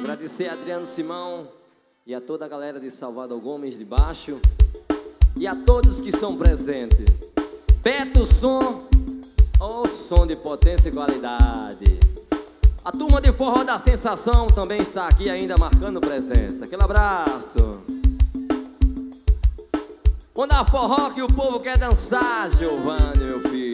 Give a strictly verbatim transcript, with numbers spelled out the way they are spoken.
Agradecer a Adriano Simão e a toda a galera de Salvador Gomes de Baixo e a todos que estão presentes. Beto Som, o som de potência e qualidade. A turma de Forró da Sensação também está aqui ainda marcando presença. Aquele abraço. Quando há forró que o povo quer dançar, Giovanni, meu filho.